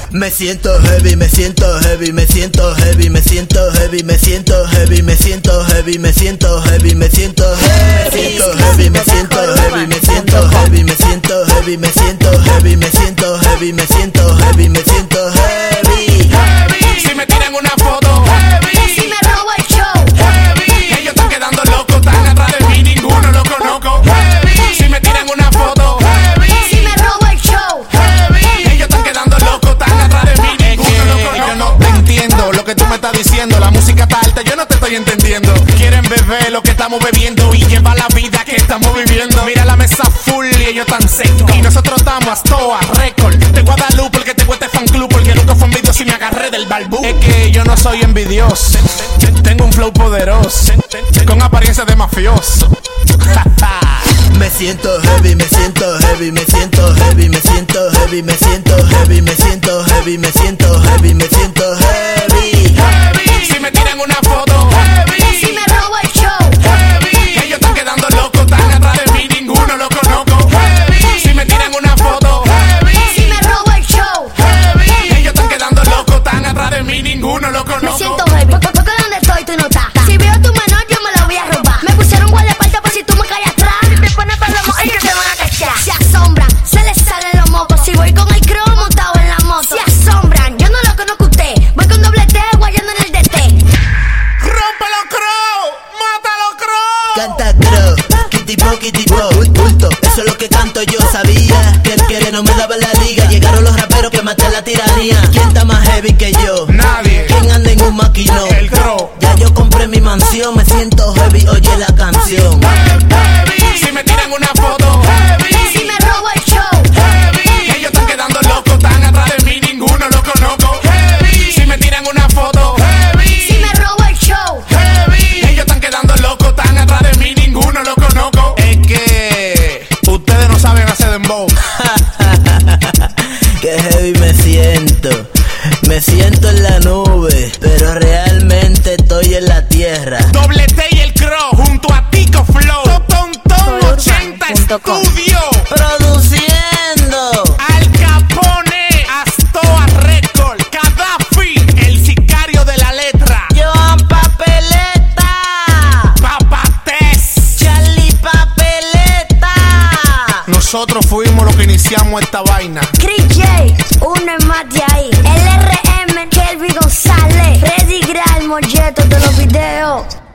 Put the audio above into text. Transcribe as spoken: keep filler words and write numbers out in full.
Me siento heavy, me siento heavy, me siento heavy, me siento heavy, me siento heavy, me siento heavy, me siento heavy, me siento heavy, me siento heavy, me siento heavy, me siento heavy, me siento heavy, me siento heavy, me siento heavy, me siento heavy. Si me tiran una foto, si me robo el show, ellos están quedando locos, están atrás de mí, ninguno lo conozco. Si me tiran una foto, si me robo el show, ellos están quedando locos, están atrás de mí, ninguno lo conozco. Yo no te entiendo lo que tú me estás diciendo, la música está alta, yo no te estoy entendiendo. Quieren beber lo que estamos bebiendo y llevar la vida que estamos viviendo. Mira la mesa full y ellos tan secos, y nosotros estamos a Stoa Record. Te voy a dar luz porque te cuesta fan club, porque nunca fue envidioso y me agarré del balbú. Es que yo no soy envidioso, tengo un flow poderoso, con apariencia de mafioso. Me siento heavy, me siento heavy, me siento heavy, me siento heavy, me siento heavy, me siento heavy, me siento heavy, me siento heavy. Si me tiran una foto, si me robo el show, ellos están quedando locos, están atrás de mí, ninguno lo conozco. Si me tiran una foto, si me robo el show, ellos están quedando locos, están atrás de mí, ninguno lo conozco. me siento heavy, porque donde estoy tú no estás. Si veo tu menor yo me lo voy a robar. Me pusieron guardaespaldas por si tú me caes atrás. Me pones para los mojos y que te van a cachar. Se asombran, se les salen los mocos. Si voy con el crow montado en la moto. Se asombran, yo no lo conozco a usted. Voy con doble T, guayando en el D T. ¡Rómpelo, Crow! ¡Mátalo, Crow! Canta crow, kitty po, kitty po, bulto, eso es lo que canto yo. Sabía que el quiere no me daba la liga. Llegaron los raperos que maté la tiranía. ¿Quién está más heavy que yo? Nadie. ¿Quién anda en un maquinón? El Crow. Ya yo compré mi mansión, me siento heavy, oye la canción. Si me tiran una foto, Si me robo el show, ellos están quedando locos, están atrás de mí, ninguno lo conozco. Si me tiran una foto, si me robo el show, ellos están quedando locos, están atrás de mí, ninguno lo conozco. Es que ustedes no saben hacer dembow. Qué heavy me siento, me siento en la nube, pero realmente estoy en la tierra. Doble T y el Crow junto a Tico Flow. Tontón ochenta Studio. Produciendo. Al Capone, Astoa Record, Gaddafi, el sicario de la letra. Joan Papeleta. Papates. Charlie Papeleta. Nosotros fuimos los que iniciamos esta vaina. Chris J, uno es más de ahí. El R M, Kelvin González, Freddy Gral, Molleto de los videos.